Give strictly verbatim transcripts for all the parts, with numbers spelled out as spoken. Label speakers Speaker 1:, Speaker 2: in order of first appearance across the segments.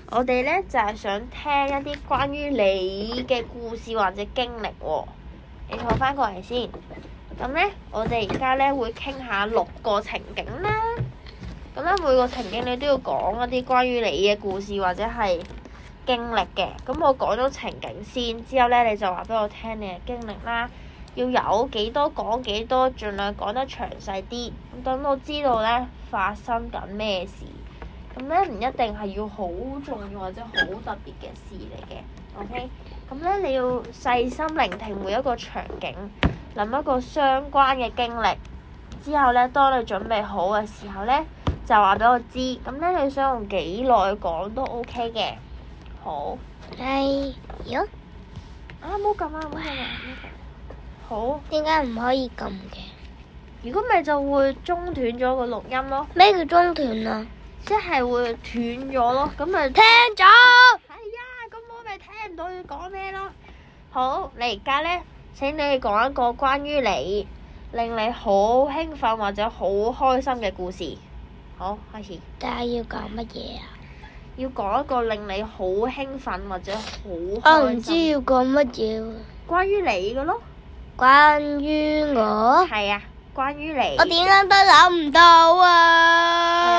Speaker 1: 我哋咧就係、是、想聽一啲關於你嘅故事或者經歷喎、哦。你坐翻過嚟先。咁咧，我哋而家咧會傾下六個情景啦。咁咧，每個情景你都要講一啲關於你嘅故事或者係經歷嘅。咁我講咗情景先，之後咧你就話俾我聽你嘅經歷啦。要有幾多講幾多，盡量講得詳細啲。咁等我知道咧發生緊咩事。咁咧唔一定係要好重要或者好特別嘅事嚟嘅。OK。咁咧你要細心聆聽每一個場景，諗一個相關嘅經歷。之後咧，當你準備好嘅時候咧，就話俾我知。咁咧，你想用幾耐講都 OK 嘅。好。
Speaker 2: 係。喲。
Speaker 1: 啊！冇撳啊！冇撳啊！冇撳。好。
Speaker 2: 點解唔可以撳嘅？
Speaker 1: 如果咪就會中斷咗個錄音咯。
Speaker 2: 咩叫中斷啊？
Speaker 1: 即係會斷咗咯。咁咪
Speaker 2: 聽咗。
Speaker 1: 係啊，咁我咪聽唔到要講咩咯。好，你而家咧，請你講一個關於你令你好興奮或者好開心嘅故事。好，開始。
Speaker 2: 但係要講乜嘢啊？
Speaker 1: 要講一個令你好興奮或者好開心。
Speaker 2: 我唔知要講乜嘢。
Speaker 1: 關於你嘅咯。
Speaker 2: 關於我？
Speaker 1: 係啊，關於你。
Speaker 2: 我點樣都諗唔到啊！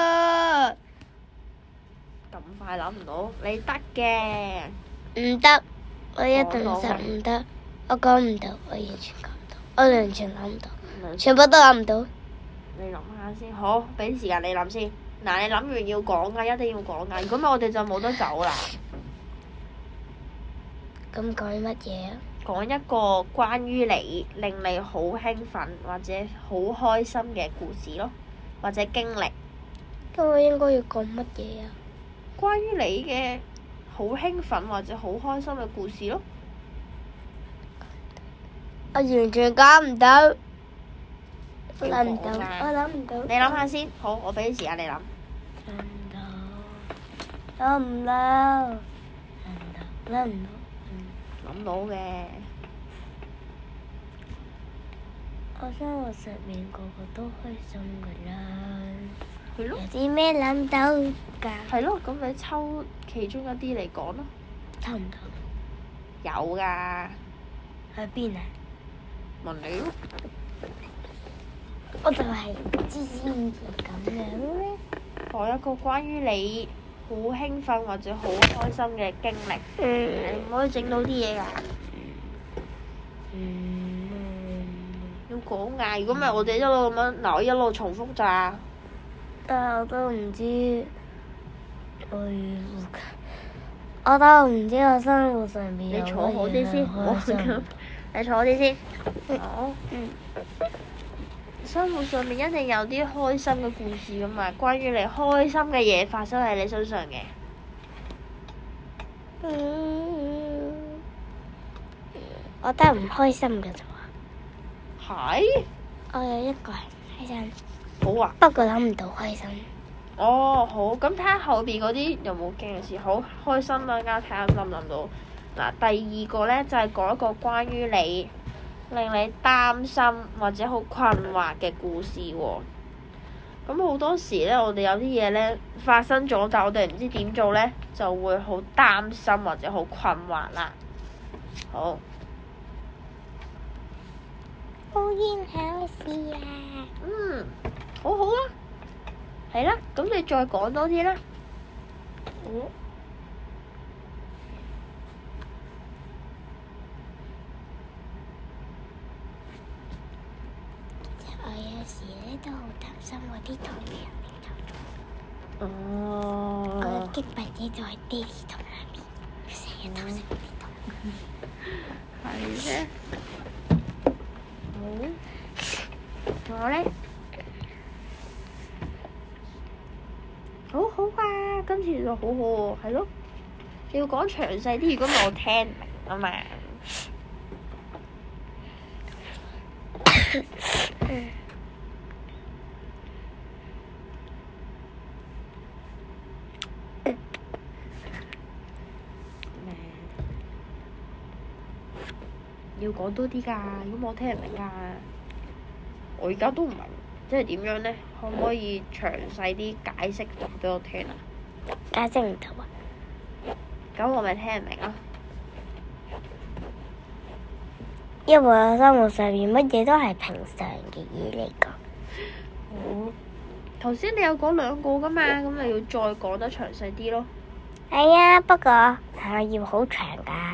Speaker 1: 咁快諗唔到？你得嘅。
Speaker 2: 唔得，我一定實唔得。我講唔到，我完全講唔到，我完全諗唔到，全部都諗唔到。
Speaker 1: 你諗下先，好，俾啲時間你諗先。嗱，你諗完要講噶，一定要講噶。如果唔係，我哋就冇得走啦。
Speaker 2: 咁講乜嘢啊？
Speaker 1: 講一個關於你令你好興奮或者好開心嘅故事咯，或者經歷。
Speaker 2: 咁我應該要講乜嘢啊？
Speaker 1: 關於你嘅好興奮或者好開心嘅故事咯。
Speaker 2: 我完全講唔到，我諗唔到，我諗唔到。
Speaker 1: 你諗下先，好，我俾啲時間你諗。
Speaker 2: 諗唔到，諗唔到，諗唔到，諗唔到。
Speaker 1: 諗到嘅。
Speaker 2: 我生活上面個個都開心噶啦。
Speaker 1: 係咯。
Speaker 2: 有啲咩諗到㗎？
Speaker 1: 係咯，咁你抽其中一啲嚟講咯。
Speaker 2: 抽唔到。
Speaker 1: 有㗎。
Speaker 2: 喺邊啊？
Speaker 1: 問你咯。
Speaker 2: 我就係知知唔知咁樣咧。
Speaker 1: 講一個關於你好興奮或者好開心嘅經歷。嗯。你唔可以整到啲嘢㗎。
Speaker 2: 嗯。
Speaker 1: 要講㗎，如果唔係我哋一路咁樣，嗱我一路重複咋。
Speaker 2: 但係我都唔知，我我都唔知我生活上面有乜嘢係開心。
Speaker 1: 你坐好啲先，唔好咁。你坐好啲先。好。嗯。生活上面一定有啲開心嘅故事㗎嘛，關於你開心嘅嘢發生喺你身上嘅。
Speaker 2: 嗯。我都係唔開心嘅啫喎。
Speaker 1: 係？
Speaker 2: 我有一個係唔開心。
Speaker 1: 好啊。
Speaker 2: 不過諗唔到開心。
Speaker 1: 哦，好，咁睇下後邊嗰啲有冇驚嘅事。好開心啦，而家睇下諗唔諗到。嗱，第二個咧就係、是、講一個關於你令你擔心或者好困惑嘅故事喎、哦。咁好多時咧，我哋有啲嘢咧發生咗，但我哋唔知點做咧，就會好擔心或者好困惑啦。好。
Speaker 2: 好件好事啊！
Speaker 1: 嗯，好好啊。係啦，咁你再講多啲啦。
Speaker 2: 嗯。我有時咧都好擔心我啲同學拎走咗。
Speaker 1: 哦。
Speaker 2: 我嘅激筆者就係爹哋同媽咪，成日都食我啲同學。
Speaker 1: 係咩？好。仲有咧？好好啊，跟住就好好喎，係咯。你要講詳細啲，如果唔係我聽唔明啊嘛。
Speaker 2: 嗯。
Speaker 1: 要講多啲㗎，如果我聽唔明㗎，我而家都唔明，即係點樣咧？可唔可以詳細啲解釋話俾我聽啊？
Speaker 2: 解釋唔到啊！
Speaker 1: 咁我咪聽唔明咯。
Speaker 2: 因為我生活上面乜嘢都係平常嘅嘢嚟㗎。
Speaker 1: 好，頭先你有講兩個㗎嘛，咁你要再講得詳細啲咯。
Speaker 2: 係啊，不過係要好長㗎。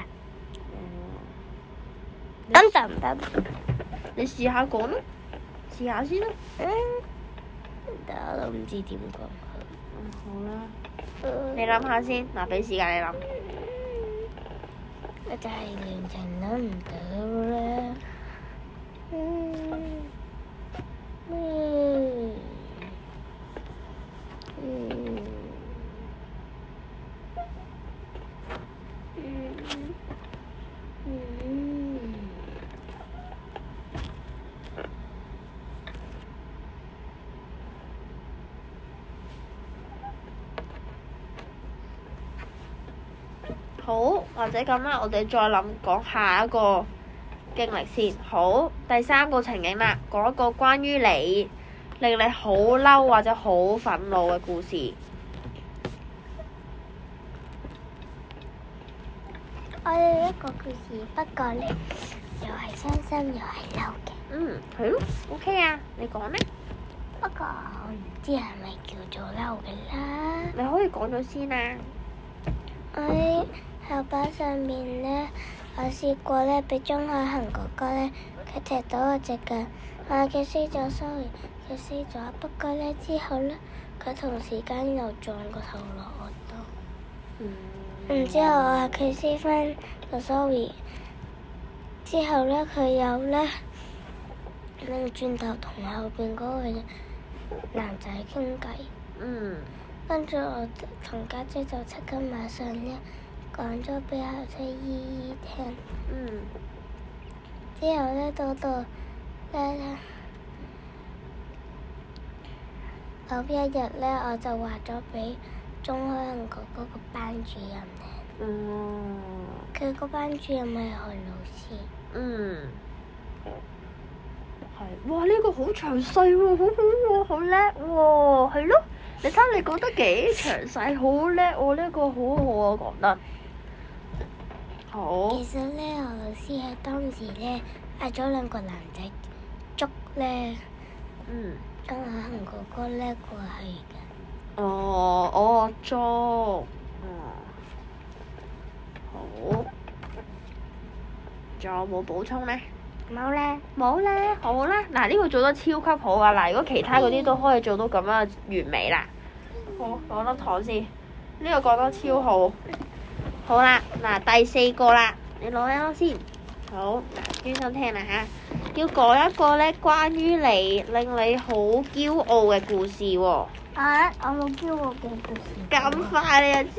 Speaker 1: 嗯。
Speaker 2: 咁得唔得？
Speaker 1: 你試下講咯，試下先啦。
Speaker 2: 嗯，但我都唔知點講好。
Speaker 1: 嗯，好啦。你諗下先，嗱，俾時間你諗。
Speaker 2: 我就係完全諗唔到啦。嗯嗯嗯嗯嗯。
Speaker 1: 好，或者咁啦，我哋再諗講下一個經歷先。好，第三個情景啦，講一個關於你令你好嬲或者好憤怒嘅故事。
Speaker 2: 我有一個故事，不過咧又係傷心又係嬲嘅。
Speaker 1: 嗯，係咯，OK 啊，你講咧。
Speaker 2: 不過我唔知係咪叫做嬲嘅啦。
Speaker 1: 你可以講咗先啊。
Speaker 2: 我喺校巴上面咧，我試過咧俾鍾海恒哥哥咧，佢踢到我隻腳，我佢輸咗，sorry，佢輸咗。不過咧之後咧，佢同時間又撞個頭落我度。
Speaker 1: 嗯。
Speaker 2: 然之後我話佢輸翻個 sorry，之後咧佢又咧擰轉頭同後邊嗰個男仔傾偈。
Speaker 1: 嗯。
Speaker 2: 跟住我同家姐就即刻馬上咧講咗俾校車姨姨聽。
Speaker 1: 嗯。
Speaker 2: 之後咧到到咧某一日咧，我就話咗俾鍾海恒哥哥個班主任聽。
Speaker 1: 嗯。
Speaker 2: 佢個班主任係何老師。
Speaker 1: 嗯。係，哇！呢、這個好詳細喎，好好喎，好叻喎，係咯。你睇你講得幾詳細，好叻喎！呢、這個好好啊，講得好。
Speaker 2: 其實咧，何老師喺當時咧嗌咗兩個男仔捉咧，
Speaker 1: 嗯。
Speaker 2: 鍾海恒哥哥咧過去嘅。
Speaker 1: 哦，哦，捉。嗯。好。仲有冇補充咧？
Speaker 2: 冇咧。
Speaker 1: 冇咧，好啦，嗱、這、呢個做得超級好啊！嗱，如果其他嗰啲都可以做到咁樣完美啦。好，講粒糖先，呢、這個講得超好。好啦，嗱第四個啦，你攞一攞先。好，嗱專心聽啦嚇，要講一個咧關於你令你好驕傲嘅故事喎、哦。
Speaker 2: 啊！我冇驕傲嘅故事。
Speaker 1: 咁快你就知？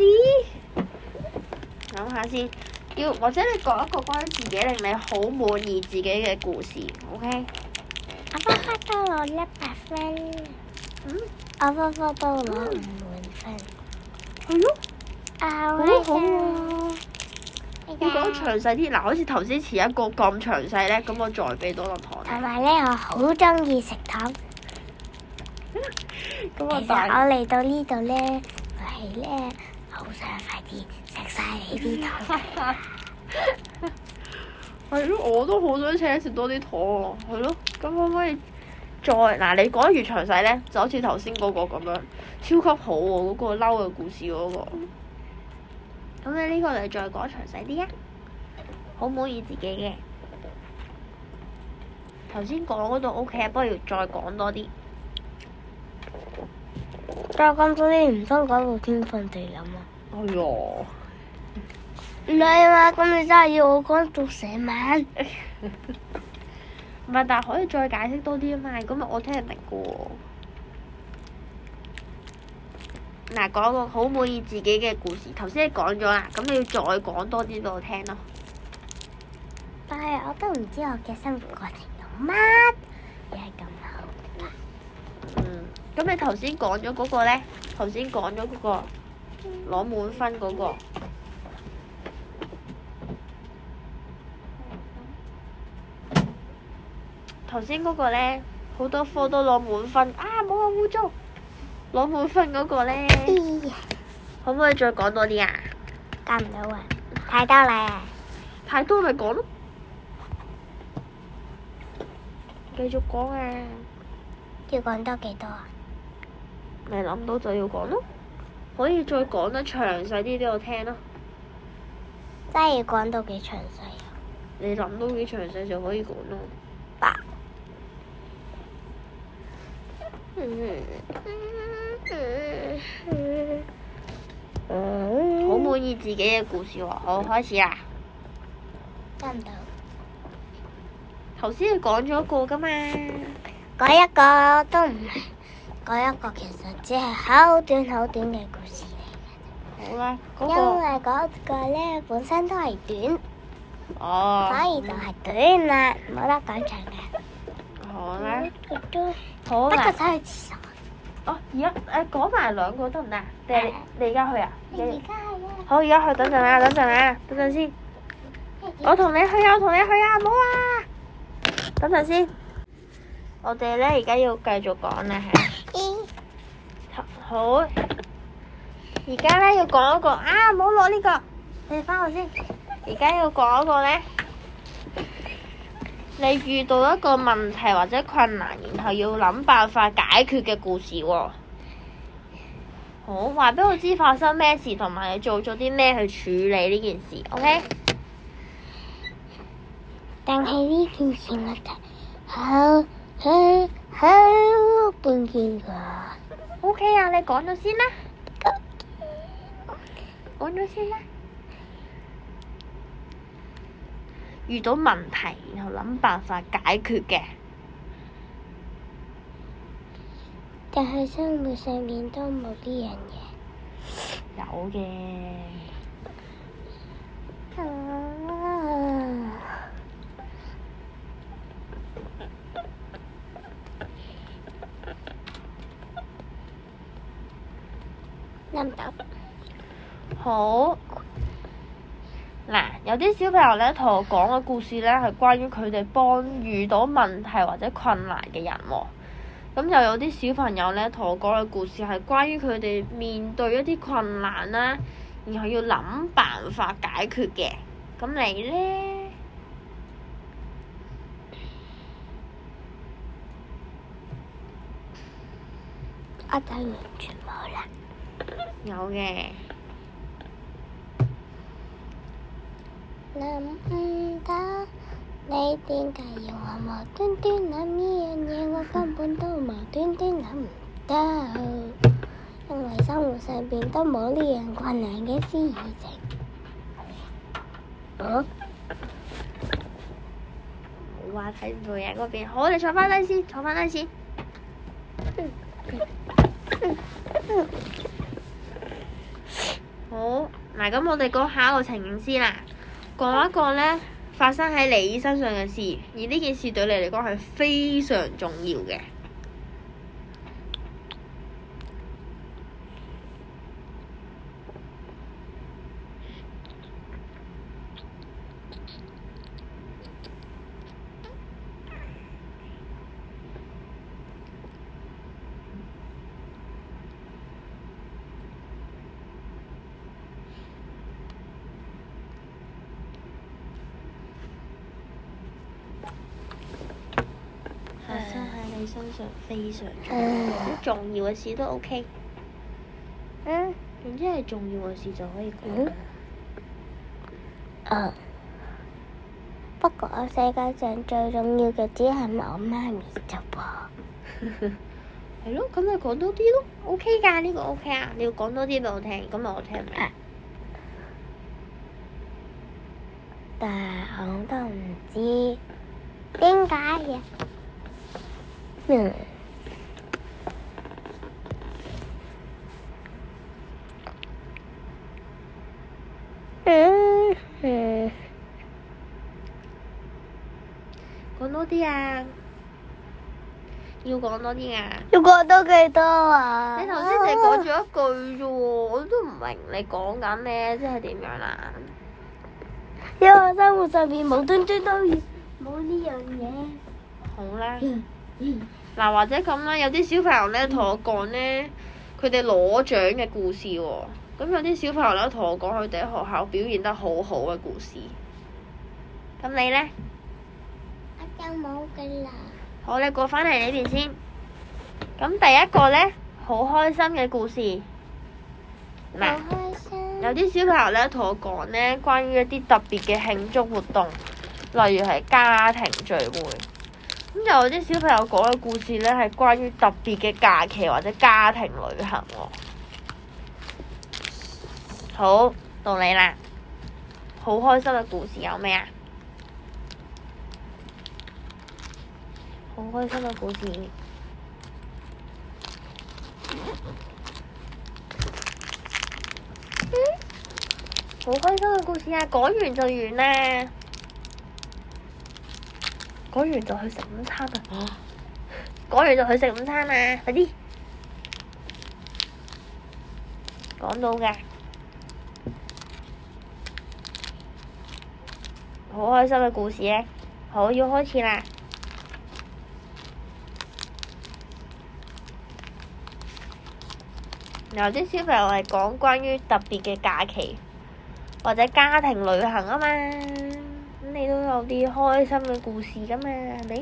Speaker 1: 諗下先。要或者你講一個關於自己令你好滿意自己嘅故事 ，OK？
Speaker 2: 我科科都攞一百分。
Speaker 1: 嗯。
Speaker 2: 我科科都攞五滿分。
Speaker 1: 係咯。
Speaker 2: 啊，
Speaker 1: 好
Speaker 2: 好
Speaker 1: 好啊！要講詳細啲，嗱，好似頭先前一個咁詳細咧，咁我再俾多粒糖。
Speaker 2: 同埋咧，我好中意食糖。
Speaker 1: 咁我
Speaker 2: 其實我嚟到呢度咧，我係咧好想快啲食晒你啲糖。
Speaker 1: 係咯，我都好想請食多啲糖喎。係咯，咁可唔可以再嗱？你講得越詳細咧，就好似頭先嗰個咁樣，超級好喎！嗰、嗰個嬲嘅故事嗰、嗰個。咁你呢個你再講詳細啲啊！好滿意自己嘅。頭先講嗰度 O K 啊，不過要再講多啲。
Speaker 2: 再講多啲唔通講到天昏地暗啊！
Speaker 1: 哎唷〜
Speaker 2: 唔係嘛？咁你真係要我講到成晚？
Speaker 1: 唔係，但係可以再解釋多啲啊嘛，咁咪我聽得明嘅喎。嗱，講個好滿意自己嘅故事，頭先你講咗啦，咁你要再講多啲俾我聽咯。
Speaker 2: 但係我都唔知我嘅生活過程有乜嘢係咁好。
Speaker 1: 嗯，咁你頭先講咗嗰個咧，頭先講咗嗰個攞滿分嗰個。頭先嗰個咧，好多科都攞滿分啊！冇咁污糟，攞滿分嗰個咧，可唔可以再講多啲啊？
Speaker 2: 講唔到啊，太多啦。
Speaker 1: 太多咪講咯，繼續講啊！
Speaker 2: 要講多幾多啊？
Speaker 1: 你諗到就要講咯，可以再講得詳細啲俾我聽咯。
Speaker 2: 真係要講到幾詳細啊？
Speaker 1: 你諗到幾詳細就可以講咯。
Speaker 2: 吧。
Speaker 1: 好滿意自己嘅故事喎，好，開始啦。
Speaker 2: 得唔到？
Speaker 1: 頭先你講咗一個㗎嘛？
Speaker 2: 嗰一個都唔係，嗰一個其實只係好短好短嘅故事嚟
Speaker 1: 好啦，嗰、
Speaker 2: 嘅，因
Speaker 1: 個
Speaker 2: 為嗰個咧本身都係短，
Speaker 1: 哦，
Speaker 2: 所以就係短啦，冇得講長嘅。
Speaker 1: 好啦，
Speaker 2: 都
Speaker 1: 好啦
Speaker 2: 不過走去廁所。
Speaker 1: 哦，而家誒講埋兩個得唔得啊？定係你你而家去啊？
Speaker 2: 你而家係啊？
Speaker 1: 好，而家去，等陣啊，等陣啊，等陣先。我同你去啊！我同你去啊！唔好啊！等陣先。我哋咧而家要繼續講啦嚇。好。而家咧要講一個啊！唔好攞呢個，你翻去先。而家要講一個咧，你遇到一個問題或者困難，然後要諗辦法解決嘅故事喎。好，話俾我知發生咩事，同埋你做咗啲咩去處理呢件事 ，OK？
Speaker 2: 但係呢件事問題好好好半件㗎。
Speaker 1: OK 啊，你講咗先啦，講咗先啦。遇到問題，然後諗辦法解決嘅。
Speaker 2: 但係生活上面都冇呢樣嘢。
Speaker 1: 有嘅。
Speaker 2: 啊！諗唔到。
Speaker 1: 好。嗱，有啲小朋友咧同我講嘅故事咧，係關於佢哋幫遇到問題或者困難嘅人喎。咁又有啲小朋友咧同我講嘅故事係關於佢哋面對一啲困難啦，然後要諗辦法解決嘅。咁你咧？
Speaker 2: 我就完全冇啦。
Speaker 1: 有嘅。
Speaker 2: 諗唔到，你點解要我無端端諗呢樣嘢？我根本都無端端諗唔到，因為生活上邊都冇呢樣困難嘅事情。啊？
Speaker 1: 冇話睇唔到嘢嗰邊。好，你坐翻低先，坐翻低先。嗯嗯嗯、好，嗱，咁我哋講下一個情景先啦。講一個咧發生喺你身上嘅事，而呢件事對你嚟講係非常重要嘅。發生喺你身上非常重要，好重要嘅事都 OK。嗯，總之係重要嘅事就可以講。
Speaker 2: 啊！不過我世界上最重要嘅只係我媽咪啫噃。
Speaker 1: 係咯，咁咪講多啲咯 ，OK 㗎，呢個 OK 啊，你要講多啲俾我聽，咁咪我聽唔明。
Speaker 2: 但我都唔知點解嘅。嗯。嗯嗯。
Speaker 1: 講多啲啊！要講多啲啊！
Speaker 2: 要講多幾多啊？
Speaker 1: 你頭先淨係講咗一句啫喎，我都唔明你講緊咩，即係點樣啦？
Speaker 2: 因為生活上面無端端都要冇呢樣嘢。
Speaker 1: 好啦，嗱或者咁啦，有啲小朋友咧同我講咧，佢哋攞獎嘅故事喎。 咁有啲小朋友咧同我講佢哋喺學校表現得好好嘅故事。咁你咧？
Speaker 2: 我就冇嘅啦。
Speaker 1: 好，你過返嚟呢邊先。咁第一個咧，好開心嘅故事。
Speaker 2: 好
Speaker 1: 嗱，
Speaker 2: 開心。
Speaker 1: 有啲小朋友咧同我講咧，關於一啲特別嘅慶祝活動，例如係家庭聚會。咁有啲小朋友講嘅故事咧，係關於特別嘅假期或者家庭旅行喎。好，到你啦！好開心嘅故事有咩啊？好開心嘅故事。嗯？好開心嘅故事啊！講完就完啦。講完就去食午餐啊！講完就去食午餐啊！快啲！講到㗎。好開心嘅故事咧，好，要開始啦！有啲小朋友係講關於特別嘅假期或者家庭旅行啊嘛，咁你都有啲開心嘅故事㗎嘛，係咪？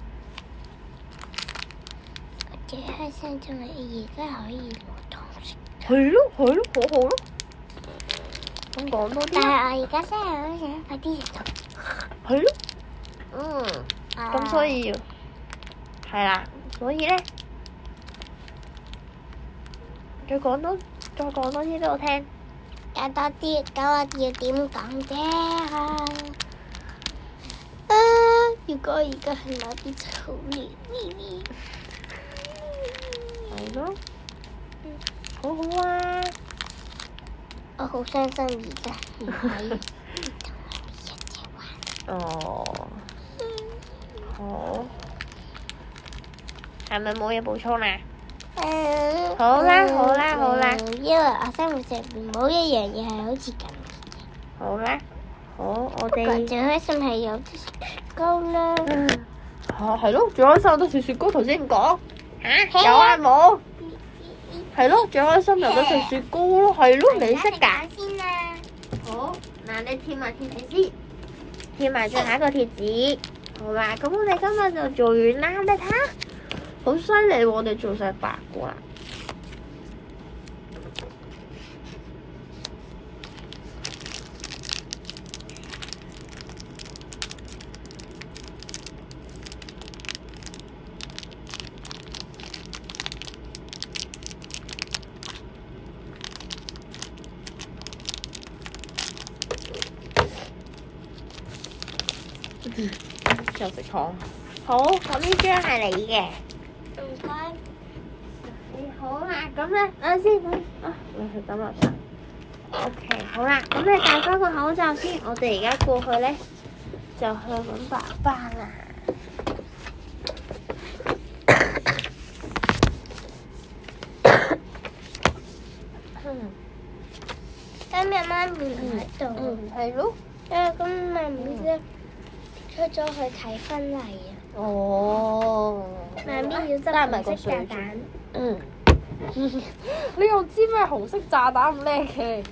Speaker 2: 我最開心就係而家可以攞糖食。
Speaker 1: 係咯，係咯，好好咯。咁講多啲。
Speaker 2: 但係我而家真係好想快啲食糖。
Speaker 1: 係咯。嗯。咁、啊、所以係啦，所以咧，再講多，再講多啲俾我聽。
Speaker 2: 講多啲，咁我要點講啫？啊！如果而家係那邊就好亂，咪咪。
Speaker 1: 係咯。嗯。好好啊！
Speaker 2: 我好傷心而家唔可以同我哋一齊玩。
Speaker 1: 哦。好。係咪冇嘢補充啦？
Speaker 2: 嗯。
Speaker 1: 好啦，好啦，好啦。
Speaker 2: 因為我生活上面冇一樣嘢係好似咁。
Speaker 1: 好啦，好，我哋。
Speaker 2: 不過最開心係有啲雪糕啦。
Speaker 1: 嗯。嚇係咯，最開心有得食雪糕，頭先講。嚇？有啊冇？係咯，最開心有得食雪糕咯，係咯，你識㗎？
Speaker 2: 先啦。
Speaker 1: 好，嗱你貼埋貼紙先，貼埋最後一個貼紙，好啦，咁我哋今日就做完啦，你睇下，好犀利喎，我哋做晒八個啦。又食糖，好，咁呢張係你嘅。
Speaker 2: 唔該。
Speaker 1: 你好啦，咁咧，等陣先，啊，你係咁啊，OK，好啦，咁你戴翻個口罩先，我哋而家過去咧，就去揾爸爸啦。
Speaker 2: 今日媽咪唔喺度。
Speaker 1: 嗯，係咯。
Speaker 2: 因為咁媽咪咧出咗去睇婚禮啊。
Speaker 1: 哦。
Speaker 2: 媽咪要執紅色炸彈。
Speaker 1: 嗯。你又知咩紅色炸彈咁叻嘅？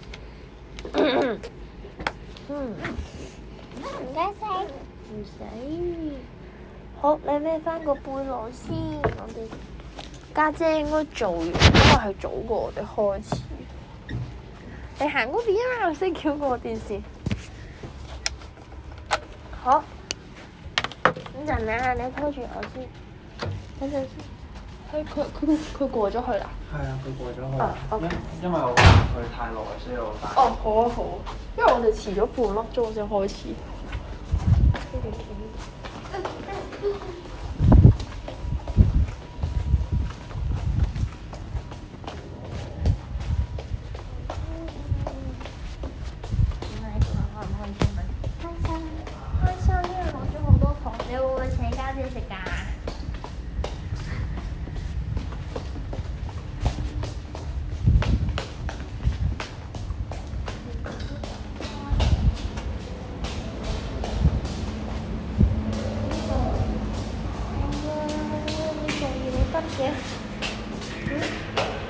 Speaker 1: 嗯。
Speaker 2: 唔該晒。
Speaker 1: 唔使。好，你孭翻個背囊先。我哋家姐應該做完，因為係早過我哋開始。你行嗰邊啊！我先翹過電視。好。等陣啊，你拖住我先。等陣先。佢佢佢佢過咗去啦。
Speaker 3: 係啊，佢過咗去。
Speaker 1: 啊，OK。
Speaker 3: 因因為我話佢太耐，所以我帶。
Speaker 1: 哦，好啊好啊，因為我哋遲咗半粒鐘先開始。